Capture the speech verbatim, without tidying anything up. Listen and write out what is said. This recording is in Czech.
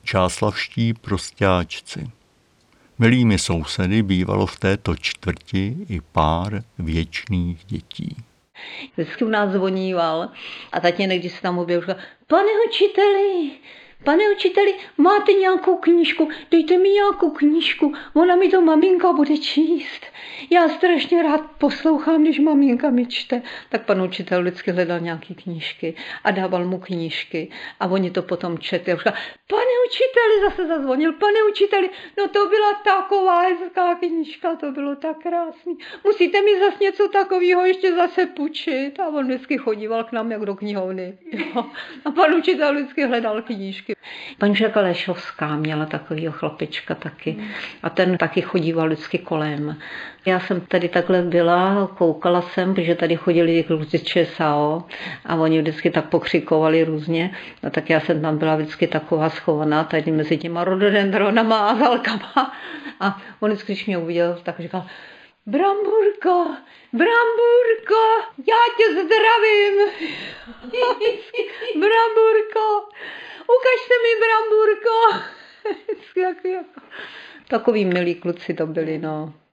Čáslavští prosťáčci. Milými sousedy bývalo v této čtvrti i pár věčných dětí. Vždycky u nás zvoníval a tatínek, když se tam objevil, říkal: Pane učiteli, pane učiteli, máte nějakou knížku? Dejte mi nějakou knížku, ona mi to maminka bude číst. Já strašně rád poslouchám, když maminka mi čte. Tak pan učitel vždycky hledal nějaké knížky a dával mu knížky a oni to potom četli. A říkal: Pane učiteli, zase zazvonil, pane učiteli, no to byla taková hezká knížka, to bylo tak krásný. Musíte mi zase něco takového ještě zase půjčit. A on vždycky chodíval k nám jak do knihovny. Jo. A pan učitel vždycky hledal knížky. Paní učitelka Lešovská měla takovýho chlapička taky a ten taky chodíval vždycky kolem. Já jsem tady takhle byla, koukala jsem, protože tady chodili kluci z ČSAO a oni vždycky tak pokřikovali různě. No tak já jsem tam byla vždycky taková schovaná tady mezi těma rododendronama a zalkama. A on vždycky, když mě uviděl, tak říkal: Bramburko, Bramburko, já tě zdravím. Bramburko, ukažte mi Bramburko. Takový milí kluci to byli, no.